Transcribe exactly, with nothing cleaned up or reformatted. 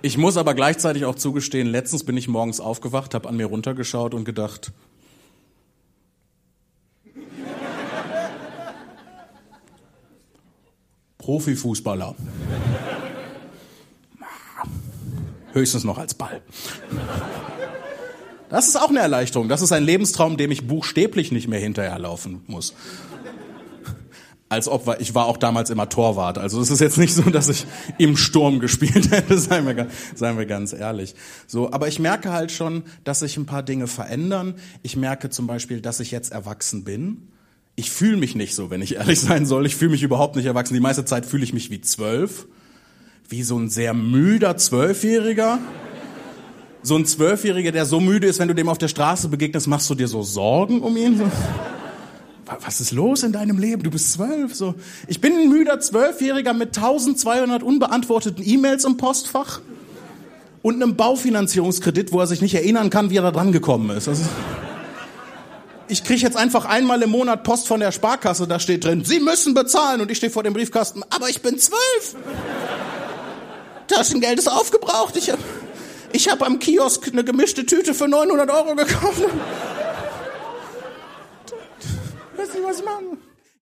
Ich muss aber gleichzeitig auch zugestehen, letztens bin ich morgens aufgewacht, habe an mir runtergeschaut und gedacht, Profifußballer. Höchstens noch als Ball. Das ist auch eine Erleichterung. Das ist ein Lebenstraum, dem ich buchstäblich nicht mehr hinterherlaufen muss. Als ob, ich war auch damals immer Torwart. Also es ist jetzt nicht so, dass ich im Sturm gespielt hätte, seien wir, seien wir ganz ehrlich. So, aber ich merke halt schon, dass sich ein paar Dinge verändern. Ich merke zum Beispiel, dass ich jetzt erwachsen bin. Ich fühle mich nicht so, wenn ich ehrlich sein soll. Ich fühle mich überhaupt nicht erwachsen. Die meiste Zeit fühle ich mich wie zwölf. Wie so ein sehr müder Zwölfjähriger. So ein Zwölfjähriger, der so müde ist, wenn du dem auf der Straße begegnest, machst du dir so Sorgen um ihn. So. Was ist los in deinem Leben? Du bist zwölf. So. Ich bin ein müder Zwölfjähriger mit zwölfhundert unbeantworteten E-Mails im Postfach und einem Baufinanzierungskredit, wo er sich nicht erinnern kann, wie er da dran gekommen ist. Also, ich kriege jetzt einfach einmal im Monat Post von der Sparkasse, da steht drin, Sie müssen bezahlen. Und ich stehe vor dem Briefkasten, aber ich bin zwölf. Taschengeld ist aufgebraucht. Ich habe ich hab am Kiosk eine gemischte Tüte für neunhundert Euro gekauft. Weiß nicht, was ich machen.